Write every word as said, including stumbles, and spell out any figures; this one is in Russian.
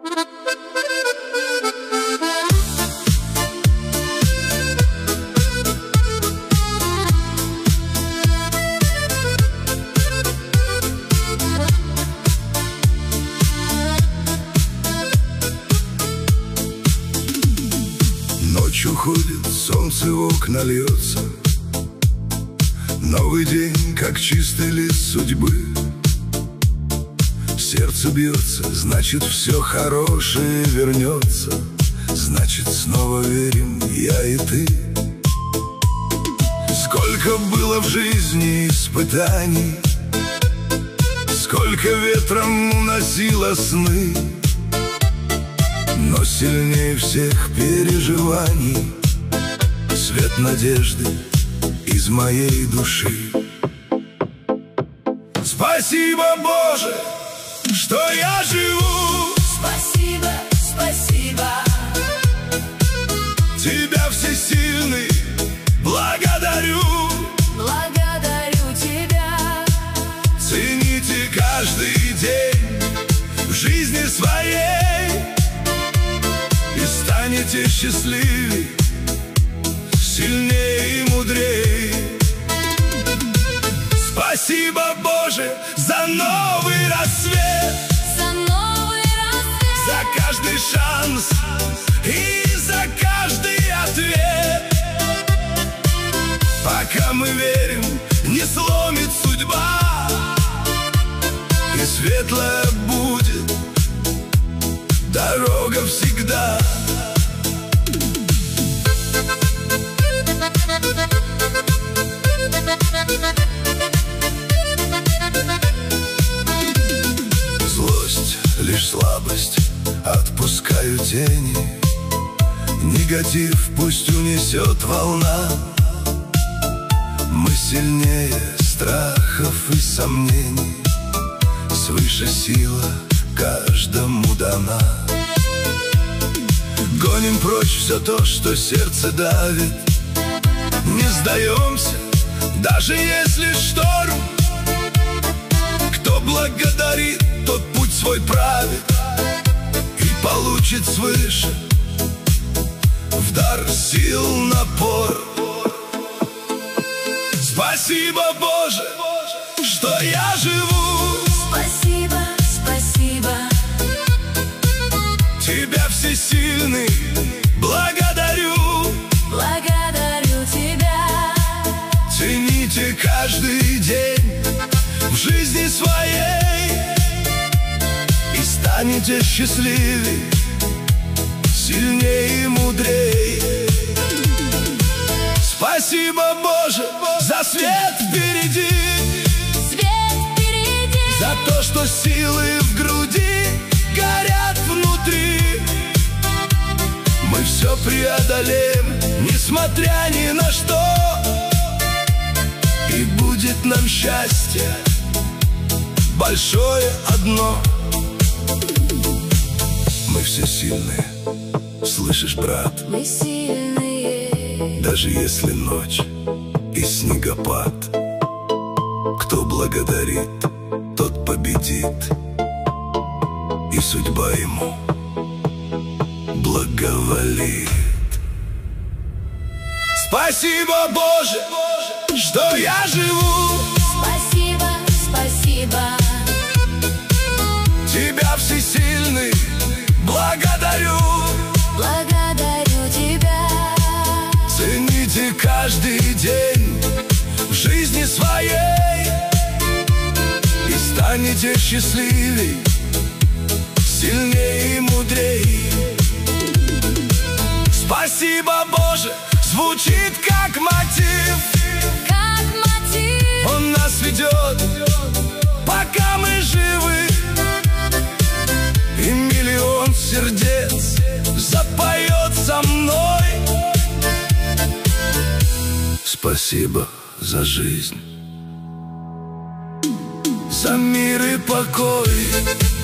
Ночь уходит, солнце в окна льется. Новый день, как чистый лист судьбы. Сердце бьется, значит, все хорошее вернется. Значит, снова верим я и ты. Сколько было в жизни испытаний, сколько ветром уносило сны, но сильнее всех переживаний свет надежды из моей души. Спасибо, Боже, что я живу. Спасибо, спасибо. Тебя, всесильный, благодарю. Благодарю тебя. Цените каждый день в жизни своей, и станете счастливей, сильнее и мудрей. Спасибо, Боже, за новый рассвет, За новый рассвет, за каждый шанс и за каждый ответ. Пока мы верим, не сломит судьба, и светлая будет дорога всегда. Злость, лишь слабость, отпускаю тени. Негатив пусть унесет волна. Мы сильнее страхов и сомнений, свыше сила каждому дана. Гоним прочь все то, что сердце давит. Не сдаемся, даже если шторм. Кто благодарит, тот путь свой правит и получит свыше в дар сил напор. Спасибо, Боже, что я живу. спасибо, спасибо. Тебя, всесильный, благодарю. Благодарю тебя. Цените каждый день в жизни своей, и станете счастливей, сильнее и мудрей. Спасибо, Боже, за свет впереди, Свет впереди, за то, что силы в груди горят внутри. Мы все преодолеем, несмотря ни на что, и будет нам счастье большое одно. Мы все сильные, слышишь, брат? мы сильные. Даже если ночь и снегопад, кто благодарит, тот победит, и судьба ему благоволит. Спасибо, Боже, что я живу. Спасибо, спасибо. Тебя, всесильный, благодарю. Благодарю тебя. Цените каждый день в жизни своей, и станете счастливей, сильнее и мудрей. Спасибо, Боже, звучит как мотив. Как мотив, Он нас ведет, пока мы живы, и миллион сердец запоет со мной. Спасибо за жизнь, за мир и покой.